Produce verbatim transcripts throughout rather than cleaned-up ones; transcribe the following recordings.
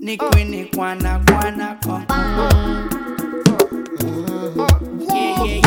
Ni queen kwana kwana kon. Yeah yeah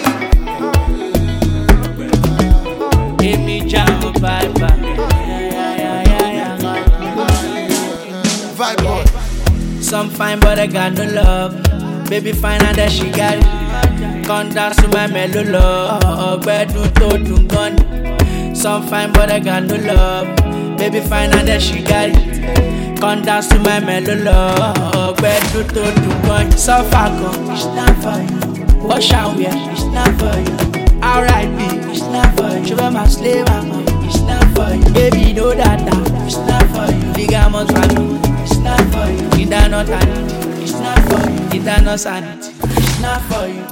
yeah. Give me jam vibe. Yeah yeah yeah yeah. Vibe boy. Some fine but I got no love. Baby fine and that she got it. Come dance to my mellow love. Bedu to dun gun. Some fine but I got no love. Baby fine and that she got it. Come dance to my mellow love. Bedu to dun gun. So far gone, it's not for you. Wash out here, it's not for you. Alright B, it's not for you. Sugar my slave, mama, it's not for you. Baby know that that, it's not for you. Ligamos value, it's not for you. It not sanity, it's not for you. It not sanity, it's not for you.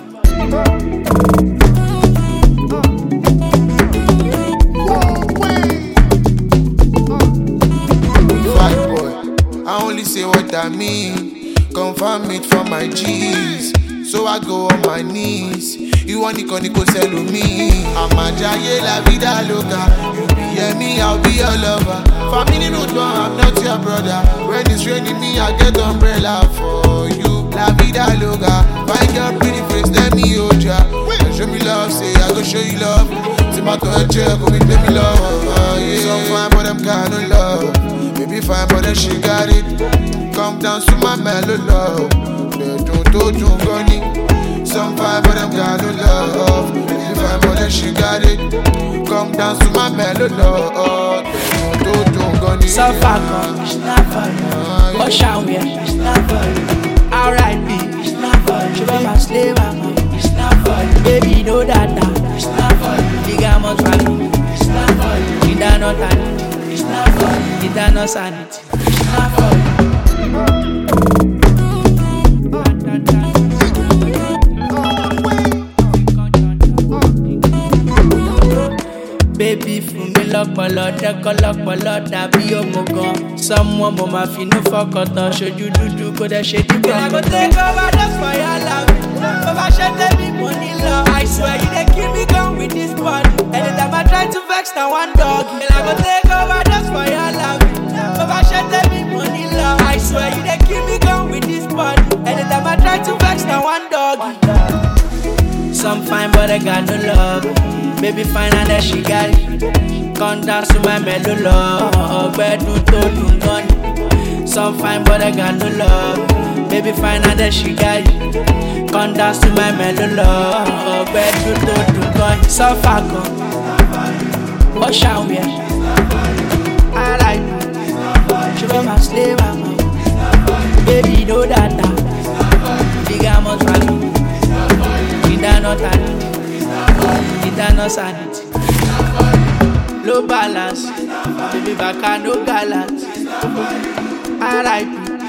Vibe boy, I only say what I mean. Confirm it from my G's. So I go on my knees. You want Nico Nico sell me. I'm a jaye la vida loca. You be hear me, I'll be your lover. Family no don't, I'm not your brother. When it's raining me, I get umbrella for you. La vida loca. Find your pretty face, let me hold ya. Show me love, say I go show you love. Tomato and check, go with me love. Uh, yeah. Some fine but them got no love. Baby fine but then she got it. Come down to my mellow love. Don't do do gunny. Some fine but them got no love. Baby fine but then she got it. Come down to my mellow love. Don't do do gunny. So far gone, it's not for you. Wash out here, it's not for you. Alright B, it's not for you. Sugar my slave, mama, it's not for you. Baby know that that, it's not for you. Ligamos value, it's not for you. It not sanity, it's not for you. It not sanity, it's not for you. Baby fún mi lọ́pọlọ dẹ́kọ́ lọ́pọlọ dàbí òmùgọ̀. Someone mo ma fi inú fọkàntán ṣojú dúdú kó dẹ́ ṣe dígbà. I go take over just for your love. Bàbá ṣe tẹ́mi mo ní lọ. I swear you dey kill me gun with this body. Anytime I try to vex na one dog. I go take over just for your love. Bàbá ṣe tẹ́mi mo ní lọ. I swear you dey kill me gun with this body. Anytime I try to vex na one dog. Some fine but I got no love. Baby fine and that she got it. Come dance to my mellow love. Bedu to dun gun. Some fine but I got no love. Baby fine and that she got it. Come dance to my mellow love. Bedu to dun gun. So far gone. Wash out here. I like it. Sugar my slave, mama. Baby know that that. Ligamos value. It not sanity. It not sanity. Low balance. Baby back no gallant. I like it.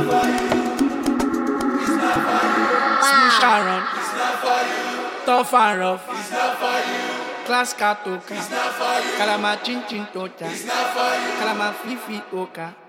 Smooth Sharon. Tough and rough. Class katoka. Kalama chin chin tota. Kalama fifi oka.